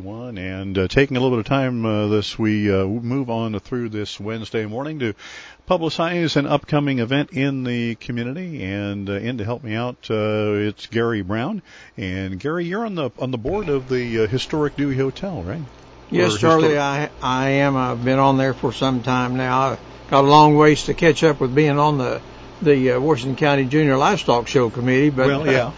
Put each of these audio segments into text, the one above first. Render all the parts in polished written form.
everyone. And taking a little bit of time we move on through this Wednesday morning to publicize an upcoming event in the community. And in to help me out, it's Gary Brown. And Gary, you're on the board of the historic Dewey Hotel, right? Yes, Charlie, I am. I've been on there for some time now. I've got a long ways to catch up with being on the Washington County Junior Livestock Show Committee, but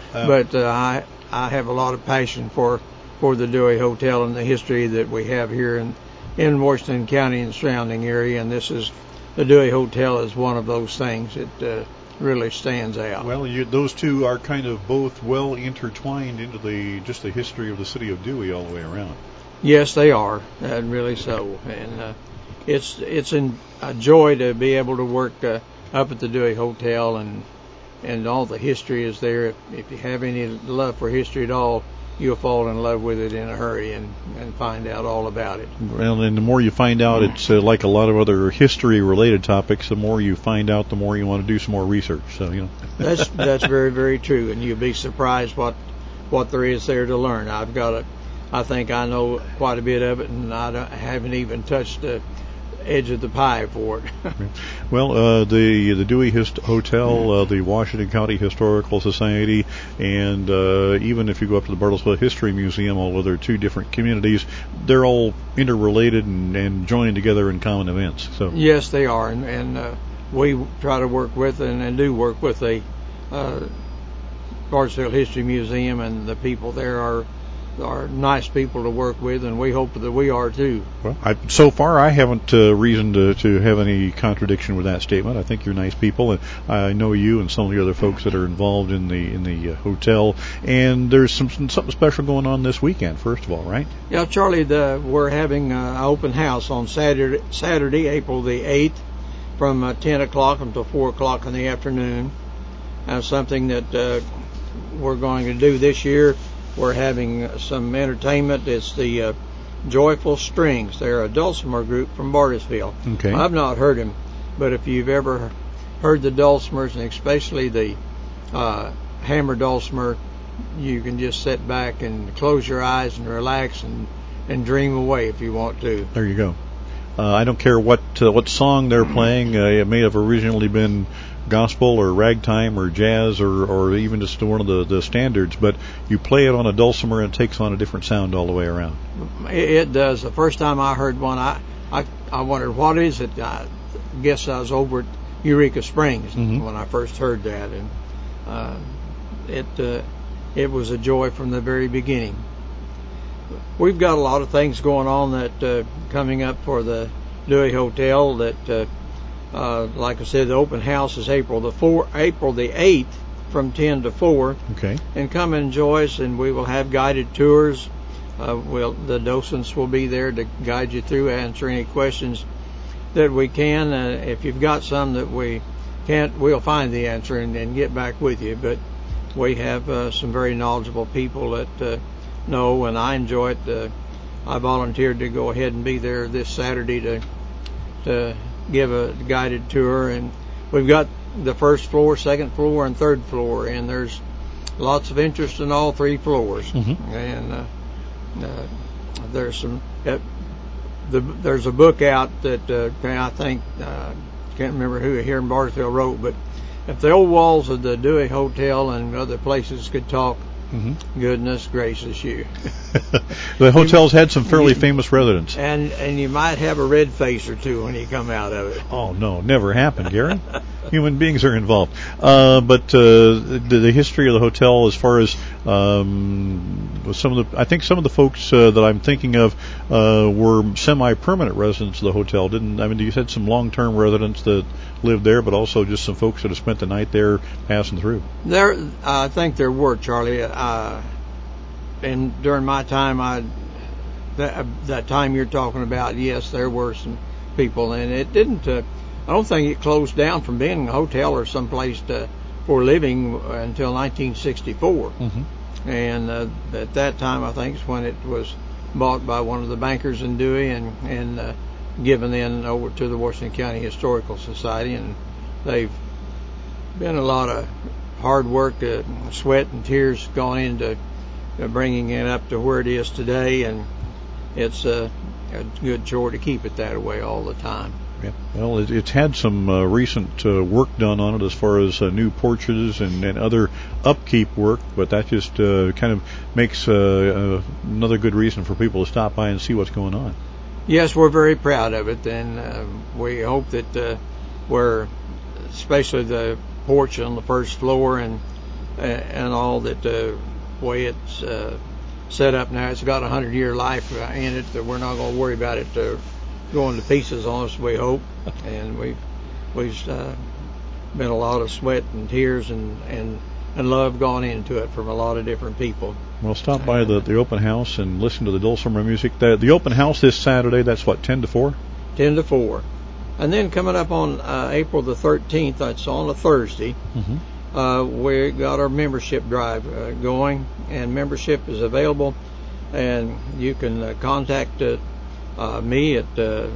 I have a lot of passion for the Dewey Hotel and the history that we have here in Washington County and surrounding area, and the Dewey Hotel is one of those things. It really stands out. Well, those two are kind of both well intertwined into the history of the city of Dewey all the way around. Yes, they are, and really so. And it's a joy to be able to work up at the Dewey Hotel, and all the history is there. If you have any love for history at all, you'll fall in love with it in a hurry and find out all about it. Well, and the more you find out, it's like a lot of other history-related topics. The more you find out, the more you want to do some more research. So that's very, very true, and you'll be surprised what there is there to learn. I think I know quite a bit of it, and I haven't even touched the edge of the pie for it. Well, the Dewey Hotel, the Washington County Historical Society, and even if you go up to the Bartlesville History Museum, although they're two different communities, they're all interrelated and joining together in common events. So yes, they are, and we try to work with and do work with the Bartlesville History Museum, and the people there are nice people to work with, and we hope that we are too. Well, so far I haven't reason to have any contradiction with that statement. I think you're nice people, and I know you and some of the other folks that are involved in the hotel. And there's something special going on this weekend. First of all, right? Yeah, Charlie, we're having an open house on Saturday, April the 8th, from 10 o'clock until 4 o'clock in the afternoon. Something that we're going to do this year. We're having some entertainment. It's the Joyful Strings. They're a dulcimer group from Bartlesville. Okay. I've not heard them, but if you've ever heard the dulcimers, and especially the hammer dulcimer, you can just sit back and close your eyes and relax and dream away if you want to. There you go. I don't care what song they're playing. It may have originally been gospel or ragtime or jazz or even just one of the standards, but you play it on a dulcimer and it takes on a different sound all the way around. It does. The first time I heard one, I wondered, what is it? I guess I was over at Eureka Springs when I first heard that, and it was a joy from the very beginning. We've got a lot of things going on that coming up for the Dewey Hotel. That, like I said, the open house is April the 8th from 10 to 4. Okay. And come and enjoy us, and we will have guided tours. The docents will be there to guide you through, answer any questions that we can. If you've got some that we can't, we'll find the answer and get back with you. But we have some very knowledgeable people that know, and I enjoy it. I volunteered to go ahead and be there this Saturday to give a guided tour, and we've got the first floor, second floor, and third floor, and there's lots of interest in all three floors. And there's some there's a book out that I think can't remember who here in Bartlesville wrote, but if the old walls of the Dewey Hotel and other places could talk, goodness gracious you. The hotel's had some fairly famous residents. And you might have a red face or two when you come out of it. Oh, no, never happened, Gary. Human beings are involved. But the history of the hotel, as far as I think some of the folks that I'm thinking of were semi-permanent residents of the hotel. You had some long-term residents that lived there, but also just some folks that have spent the night there passing through. I think there were, Charlie. And during my time, that time you're talking about, yes, there were some people, and it didn't. I don't think it closed down from being a hotel or someplace for living until 1964. And at that time, I think is when it was bought by one of the bankers in Dewey and given then over to the Washington County Historical Society, and they've been a lot of hard work, sweat and tears gone into bringing it up to where it is today, and it's a good chore to keep it that way all the time. Yeah. Well, it's had some recent work done on it as far as new porches and other upkeep work, but that just kind of makes another good reason for people to stop by and see what's going on. Yes, we're very proud of it, and we hope that especially the porch on the first floor and all that the way it's set up now, it's got 100-year life in it, that we're not going to worry about it going to pieces on us, we hope. And we've been a lot of sweat and tears and love gone into it from a lot of different people. Well, stop by the open house and listen to the Dulcimer music. The open house this Saturday, that's what, 10 to 4? 10 to 4. And then coming up on April the 13th, that's on a Thursday, we got our membership drive going, and membership is available, and you can contact me at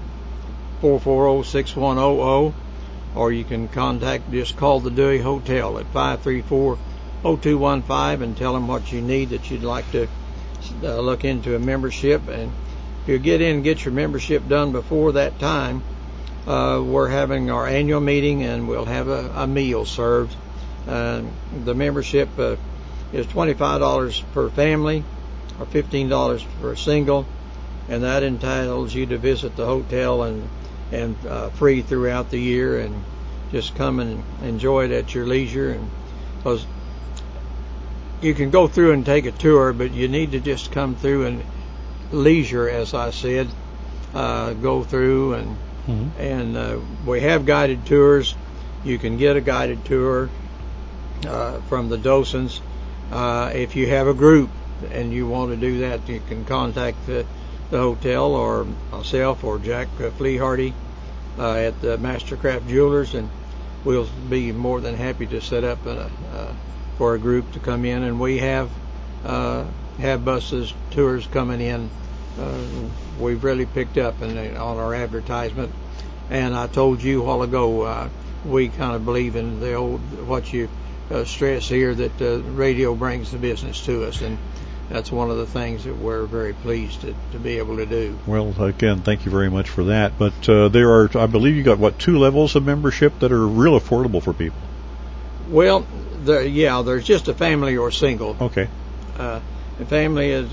440-6100, or you can just call the Dewey Hotel at 534-0215 and tell them what you need, that you'd like to look into a membership. And if you get in and get your membership done before that time, we're having our annual meeting, and we'll have a meal served. The membership is $25 per family, or $15 for a single, and that entitles you to visit the hotel and free throughout the year, and just come and enjoy it at your leisure. And because you can go through and take a tour, but you need to just come through and leisure, as I said, go through and we have guided tours. You can get a guided tour from the docents. If you have a group and you want to do that, you can contact the hotel, or myself, or Jack Fleehardy at the Mastercraft Jewelers, and we'll be more than happy to set up for a group to come in. And we have buses, tours coming in. We've really picked up on our advertisement. And I told you a while ago, we kind of believe in the old, what you stress here, that radio brings the business to us, and that's one of the things that we're very pleased to be able to do. Well, again, thank you very much for that. But there are, I believe, you got, 2 levels of membership that are real affordable for people? Well, there's just a family or single. Okay. The family is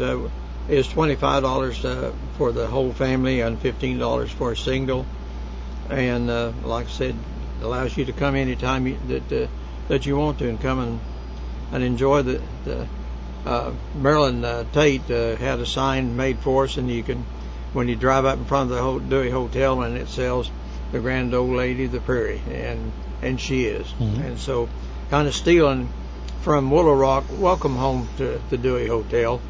$25 for the whole family, and $15 for a single. And like I said, it allows you to come anytime that you want to, and come and enjoy the Marilyn Tate had a sign made for us, and you can, when you drive up in front of the Dewey Hotel, and it says the Grand Old Lady of the Prairie, and she is. And so, kind of stealing from Willow Rock, welcome home to the Dewey Hotel.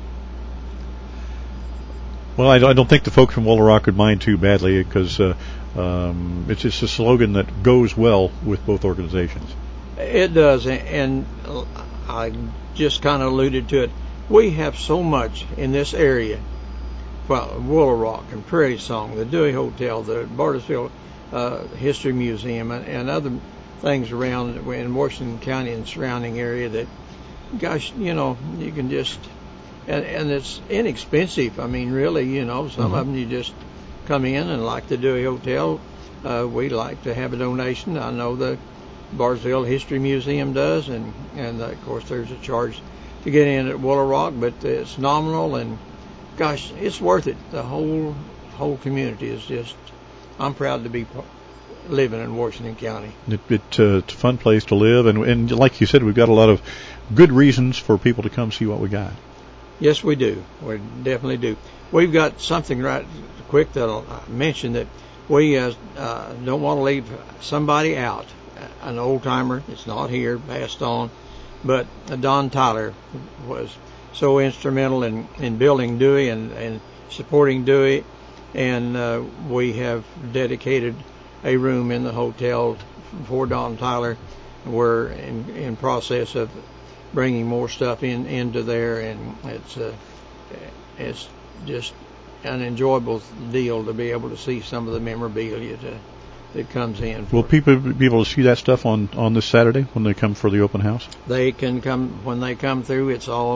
Well, I don't think the folks from Willow Rock would mind too badly, because it's just a slogan that goes well with both organizations. It does, and I just kind of alluded to it. We have so much in this area. Well, Willow Rock and Prairie Song, the Dewey Hotel, the Bartlesville History Museum, and other things around in Washington County and surrounding area that, gosh, you can just, and it's inexpensive. I mean, really, some of them you just come in, and like the Dewey Hotel, we like to have a donation. I know the Bartlesville History Museum does, and of course there's a charge to get in at Willow Rock, but it's nominal, and gosh, it's worth it. The whole community is just, I'm proud to be living in Washington County. It's a fun place to live, and like you said, we've got a lot of good reasons for people to come see what we got. Yes, we do. We definitely do. We've got something right quick that I'll mention, that we don't want to leave somebody out. An old timer that's not here, passed on, but Don Tyler was so instrumental in building Dewey and supporting Dewey, and we have dedicated a room in the hotel for Don Tyler. We're in process of bringing more stuff into there, and it's just an enjoyable deal to be able to see some of the memorabilia that comes in. Will people be able to see that stuff on this Saturday when they come for the open house? They can come when they come through. It's all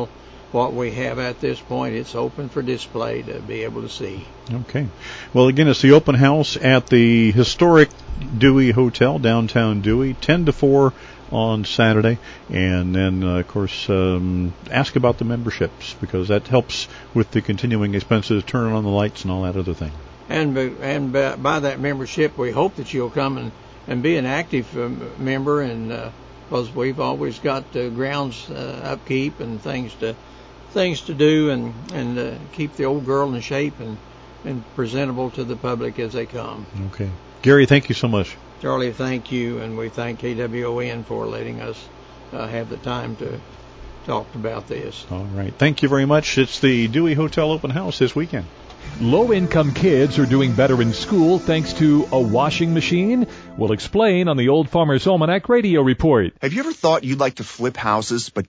what we have at this point. It's open for display to be able to see. Okay. Well, again, it's the open house at the historic Dewey Hotel, downtown Dewey, 10 to 4 on Saturday. And then, of course, ask about the memberships, because that helps with the continuing expenses, turning on the lights and all that other thing. And by that membership, we hope that you'll come and be an active member, and because we've always got grounds upkeep and things to do, and keep the old girl in shape and presentable to the public as they come. Okay. Gary, thank you so much. Charlie, thank you, and we thank KWON for letting us have the time to talk about this. All right. Thank you very much. It's the Dewey Hotel Open House this weekend. Low-income kids are doing better in school thanks to a washing machine? We'll explain on the Old Farmer's Almanac Radio Report. Have you ever thought you'd like to flip houses but